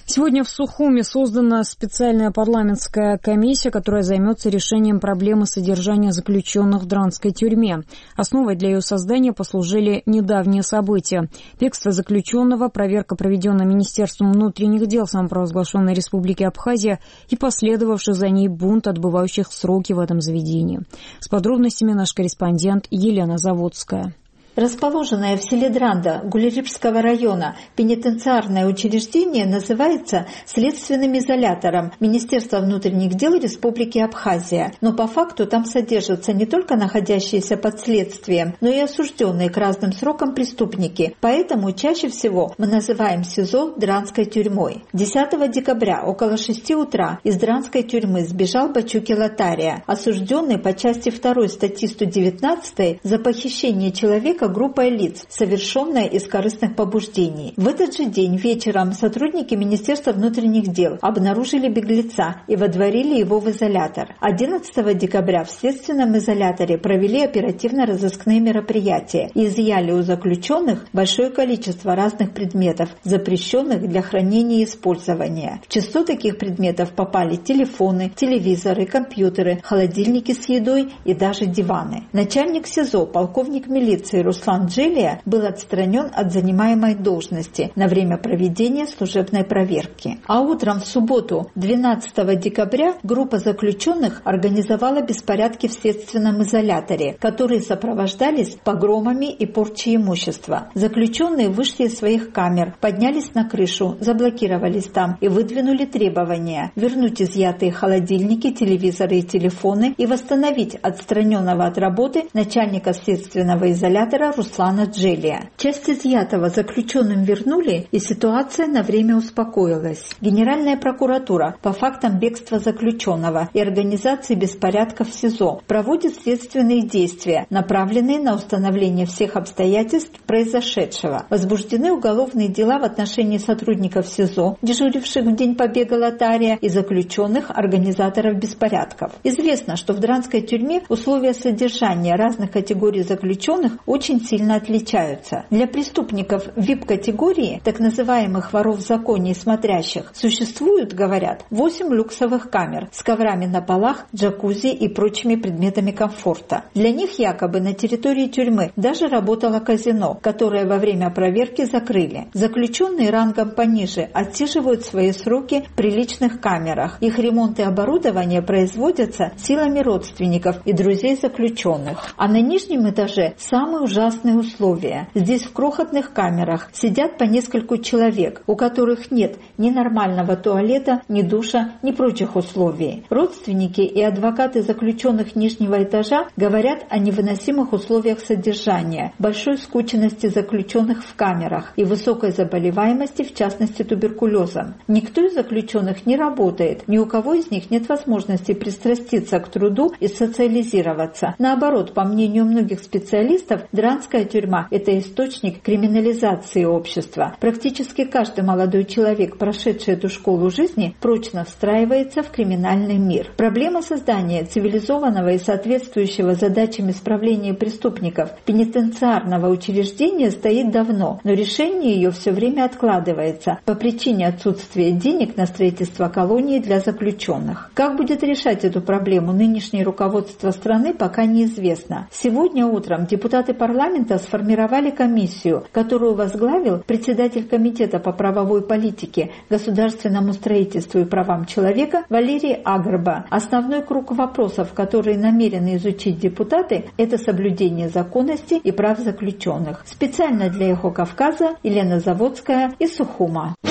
Сегодня в Сухуми создана специальная парламентская комиссия, которая займется решением проблемы содержания заключенных в Дранской тюрьме. Основой для ее создания послужили недавние события. Бегство заключенного, проверка, проведенная Министерством внутренних дел самопровозглашенной Республики Абхазия и последовавший за ней бунт отбывающих сроки в этом заведении. С подробностями наш корреспондент Елена Заводская. Расположенное в селе Дранда Гулерипского района пенитенциарное учреждение называется следственным изолятором Министерства внутренних дел Республики Абхазия. Но по факту там содержатся не только находящиеся под следствием, но и осужденные к разным срокам преступники. Поэтому чаще всего мы называем СИЗО Дранской тюрьмой. 10 декабря около 6 утра из Дранской тюрьмы сбежал Бачуки Латария, осужденный по части 2 статьи 119 за похищение человека группой лиц, совершенная из корыстных побуждений. В этот же день вечером сотрудники Министерства внутренних дел обнаружили беглеца и водворили его в изолятор. 11 декабря в следственном изоляторе провели оперативно-розыскные мероприятия и изъяли у заключенных большое количество разных предметов, запрещенных для хранения и использования. В число таких предметов попали телефоны, телевизоры, компьютеры, холодильники с едой и даже диваны. Начальник СИЗО, полковник милиции Руслан Джелия, был отстранен от занимаемой должности на время проведения служебной проверки. А утром в субботу, 12 декабря, группа заключенных организовала беспорядки в следственном изоляторе, которые сопровождались погромами и порчей имущества. Заключенные вышли из своих камер, поднялись на крышу, заблокировались там и выдвинули требования вернуть изъятые холодильники, телевизоры и телефоны и восстановить отстраненного от работы начальника следственного изолятора Руслана Джелия. Часть изъятого заключенным вернули, и ситуация на время успокоилась. Генеральная прокуратура по фактам бегства заключенного и организации беспорядков в СИЗО проводит следственные действия, направленные на установление всех обстоятельств произошедшего. Возбуждены уголовные дела в отношении сотрудников СИЗО, дежуривших в день побега Латария, и заключенных, организаторов беспорядков. Известно, что в Дранской тюрьме условия содержания разных категорий заключенных очень сильно отличаются. Для преступников ВИП-категории, так называемых воров в законе и смотрящих, существуют, говорят, 8 люксовых камер с коврами на полах, джакузи и прочими предметами комфорта. Для них якобы на территории тюрьмы даже работало казино, которое во время проверки закрыли. Заключенные рангом пониже отсиживают свои сроки в приличных камерах. Их ремонт и оборудование производятся силами родственников и друзей заключенных. А на нижнем этаже самые ужасные условия. Здесь в крохотных камерах сидят по нескольку человек, у которых нет ни нормального туалета, ни душа, ни прочих условий. Родственники и адвокаты заключенных нижнего этажа говорят о невыносимых условиях содержания, большой скученности заключенных в камерах и высокой заболеваемости, в частности туберкулезом. Никто из заключенных не работает, ни у кого из них нет возможности пристраститься к труду и социализироваться. Наоборот, по мнению многих специалистов, Дранская тюрьма – это источник криминализации общества. Практически каждый молодой человек, прошедший эту школу жизни, прочно встраивается в криминальный мир. Проблема создания цивилизованного и соответствующего задачам исправления преступников пенитенциарного учреждения стоит давно, но решение ее все время откладывается по причине отсутствия денег на строительство колонии для заключенных. Как будет решать эту проблему нынешнее руководство страны, пока неизвестно. Сегодня утром депутаты парламента сформировали комиссию, которую возглавил председатель Комитета по правовой политике, государственному строительству и правам человека Валерий Агрба. Основной круг вопросов, которые намерены изучить депутаты, это соблюдение законности и прав заключенных. Специально для Эхо Кавказа Елена Заводская из Сухума.